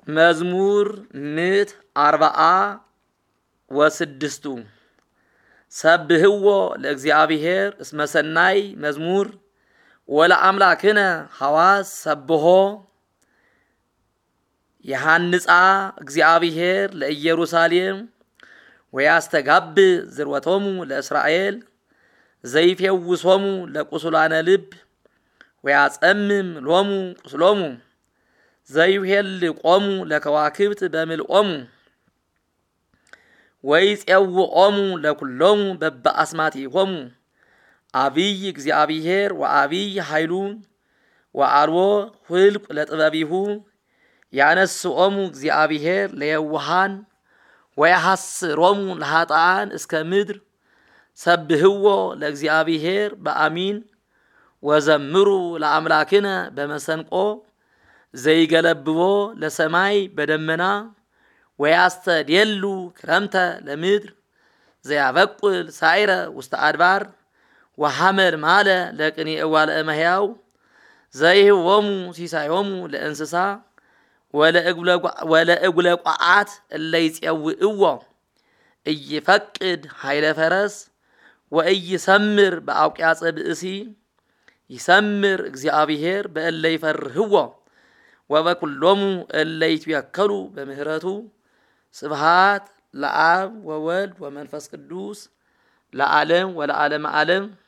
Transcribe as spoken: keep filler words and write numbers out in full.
مزمور مئة أربعة وسدستو سبهو لእግዚአብሔር اسم سناي مزمور ولا أملاكنا حواس سبهو يهانسا እግዚአብሔር ለኢየሩሳሌም ويستجب ذروتهم لإسرائيل زيفيوسهم لقسلان لب ويعصمم لهم قسلهم زيهل قوم لكواكبت بملؤهم ويسيوهم لكلهم ببأسماتهم أبي እግዚአብሔር وأبي حيلون وعرو خلق لطبابه ያነስኦም እግዚአብሔር ለየዋሃን ወያሐስሮሙ ለኃጥአን እስከ ምድር ሰብህዎ ለእግዚአብሔር በአሚን ወዘምሩ ለአምላክነ በመሰንቆ ዘይገለብቦ ለሰማይ በደመና ወያስተድየሉ ክረምተ ለምድር ዘያበቁል ሳይረ ውስተ አድባር ወሐመል ማለ ለቅኒ እዋለ እመሕያው ዘይህቦሙ ሲሳዮሙ ለእንስሳ ولا أغلقات اللي يسيوئوا يفقد حيل فرس ويسمر بأوقيات بئسي يسمر እግዚአብሔር بألي يفرهوا وبكلهم اللي يتوكلوا بمهرته سبحات لآب وولد ومنفس قدوس لعالم ولا عالم عالم